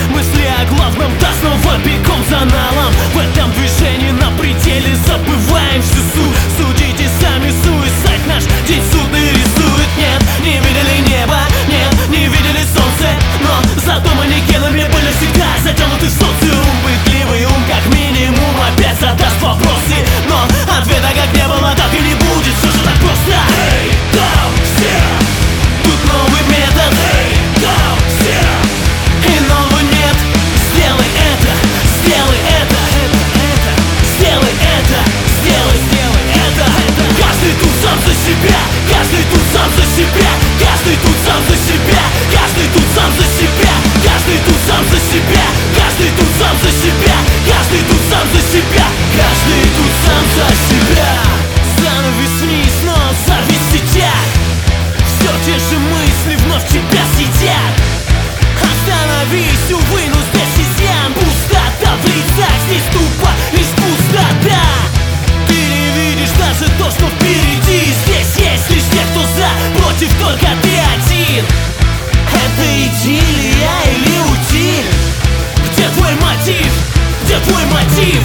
Мысли о главном, да снова бегом за налом. В этом движении на пределе забываем всю суть. Судите сами, суицид наш день судный рисует. Нет, не видели небо, нет, не видели солнце, но зато манекенами были всегда затянуты в социум. Пытливый ум как минимум опять задаст вопросы, но ответа как не было, так и не будет. Все же так просто. Эй, там все, тут новый метод. Эй, там все, и новый нет. Сделай это, сделай это, сделай это, сделай это. Каждый тут сам за себя, каждый тут сам за себя, каждый тут сам за себя, каждый тут сам за себя, каждый тут сам за себя, каждый тут сам за себя, каждый тут сам за себя, каждый тут сам за себя. Занавес вниз, но завис в сетях. Все те же мысли вновь тебя сидят. Остановись, увы, но здесь изъян. Пустота в лицах, здесь тупо лишь пустота. Ты не видишь даже то, что впереди. Здесь есть лишь те, кто за, против только ты один. Это идиллия или утиль? Где твой мотив? Где твой мотив?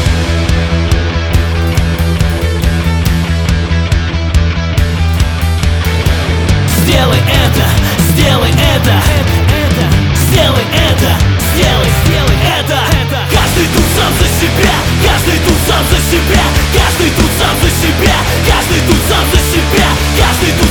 Сделай это, сделай это, сделай это, сделай это. Каждый тут сам за себя, каждый тут сам за себя, каждый тут сам за себя, каждый тут сам за себя, каждый